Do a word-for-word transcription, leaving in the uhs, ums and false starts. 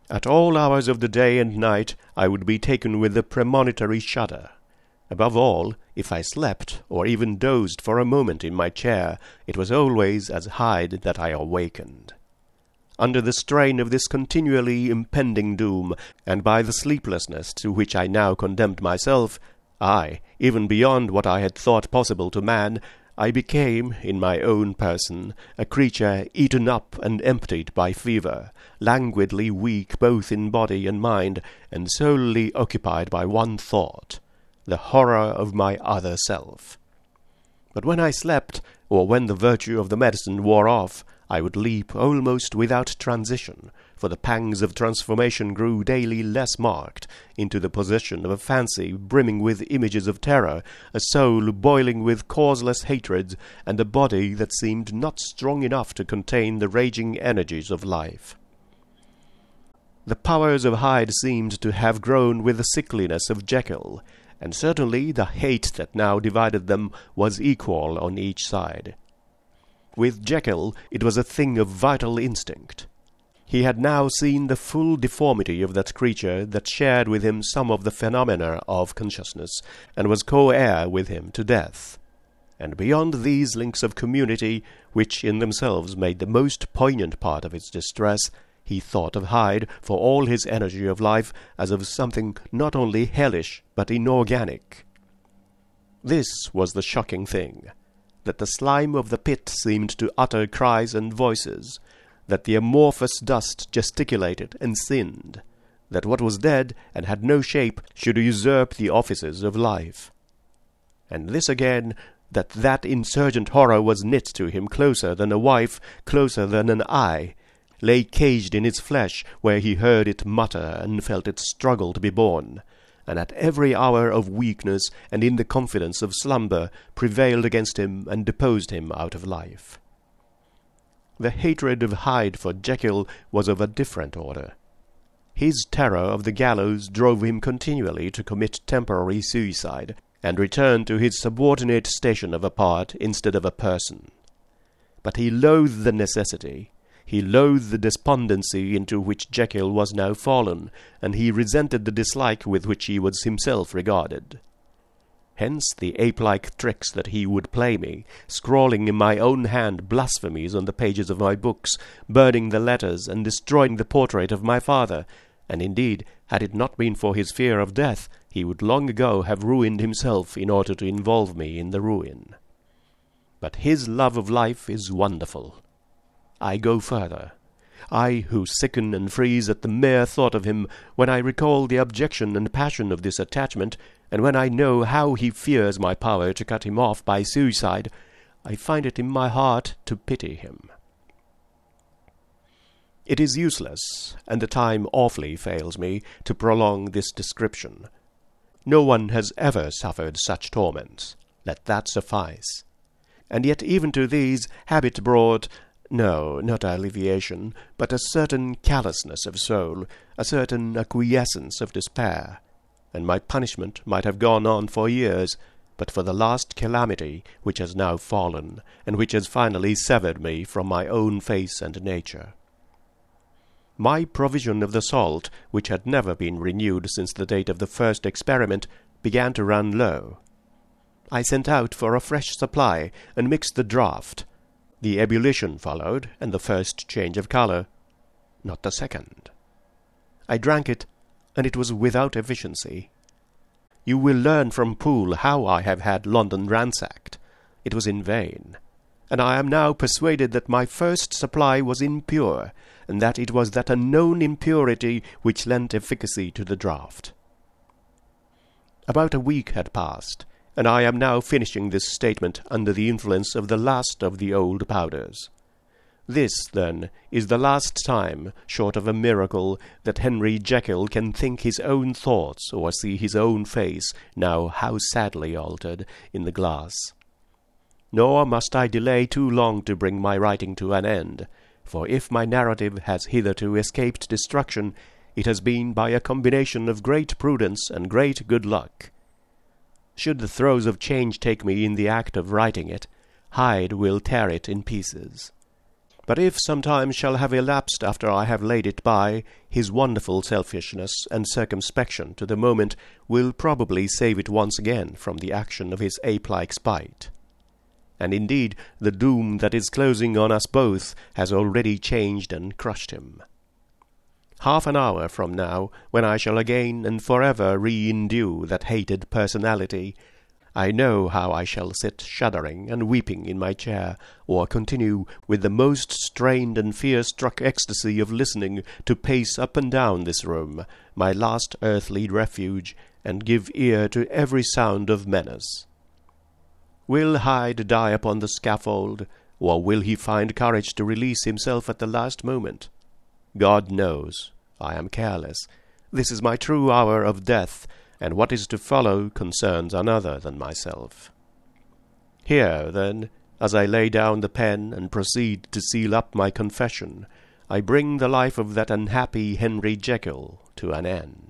At all hours of the day and night I would be taken with a premonitory shudder. Above all, if I slept, or even dozed for a moment in my chair, it was always as Hyde that I awakened. Under the strain of this continually impending doom, and by the sleeplessness to which I now condemned myself, I, even beyond what I had thought possible to man, I became, in my own person, a creature eaten up and emptied by fever, languidly weak both in body and mind, and solely occupied by one thought, the horror of my other self. But when I slept, or when the virtue of the medicine wore off, I would leap almost without transition, for the pangs of transformation grew daily less marked, into the possession of a fancy brimming with images of terror, a soul boiling with causeless hatreds, and a body that seemed not strong enough to contain the raging energies of life. The powers of Hyde seemed to have grown with the sickliness of Jekyll, and certainly the hate that now divided them was equal on each side. With Jekyll it was a thing of vital instinct. He had now seen the full deformity of that creature that shared with him some of the phenomena of consciousness, and was co-heir with him to death. And beyond these links of community, which in themselves made the most poignant part of his distress, he thought of Hyde, for all his energy of life, as of something not only hellish, but inorganic. This was the shocking thing, that the slime of the pit seemed to utter cries and voices, that the amorphous dust gesticulated and sinned, that what was dead and had no shape should usurp the offices of life. And this again, that that insurgent horror was knit to him closer than a wife, closer than an eye, lay caged in its flesh, where he heard it mutter and felt it struggle to be born, and at every hour of weakness and in the confidence of slumber prevailed against him and deposed him out of life. The hatred of Hyde for Jekyll was of a different order. His terror of the gallows drove him continually to commit temporary suicide, and return to his subordinate station of a part instead of a person. But he loathed the necessity, he loathed the despondency into which Jekyll was now fallen, and he resented the dislike with which he was himself regarded. Hence the ape-like tricks that he would play me, scrawling in my own hand blasphemies on the pages of my books, burning the letters, and destroying the portrait of my father, and indeed, had it not been for his fear of death, he would long ago have ruined himself in order to involve me in the ruin. But his love of life is wonderful. I go further. I, who sicken and freeze at the mere thought of him, when I recall the objection and passion of this attachment, and when I know how he fears my power to cut him off by suicide, I find it in my heart to pity him. It is useless, and the time awfully fails me, to prolong this description. No one has ever suffered such torments. Let that suffice. And yet even to these habit brought, no, not alleviation, but a certain callousness of soul, a certain acquiescence of despair, and my punishment might have gone on for years, but for the last calamity which has now fallen, and which has finally severed me from my own face and nature. My provision of the salt, which had never been renewed since the date of the first experiment, began to run low. I sent out for a fresh supply, and mixed the draught. The ebullition followed, and the first change of colour, not the second. I drank it, and it was without efficiency. You will learn from Poole how I have had London ransacked. It was in vain, and I am now persuaded that my first supply was impure, and that it was that unknown impurity which lent efficacy to the draught. About a week had passed, and I am now finishing this statement under the influence of the last of the old powders. This, then, is the last time, short of a miracle, that Henry Jekyll can think his own thoughts or see his own face, now how sadly altered, in the glass. Nor must I delay too long to bring my writing to an end, for if my narrative has hitherto escaped destruction, it has been by a combination of great prudence and great good luck. Should the throes of change take me in the act of writing it, Hyde will tear it in pieces. But if some time shall have elapsed after I have laid it by, his wonderful selfishness and circumspection to the moment will probably save it once again from the action of his ape-like spite. And indeed the doom that is closing on us both has already changed and crushed him. Half an hour from now, when I shall again and forever re-indue that hated personality, I know how I shall sit shuddering and weeping in my chair, or continue with the most strained and fear-struck ecstasy of listening to pace up and down this room, my last earthly refuge, and give ear to every sound of menace. Will Hyde die upon the scaffold, or will he find courage to release himself at the last moment? God knows. I am careless. This is my true hour of death, and what is to follow concerns another than myself. Here, then, as I lay down the pen and proceed to seal up my confession, I bring the life of that unhappy Henry Jekyll to an end.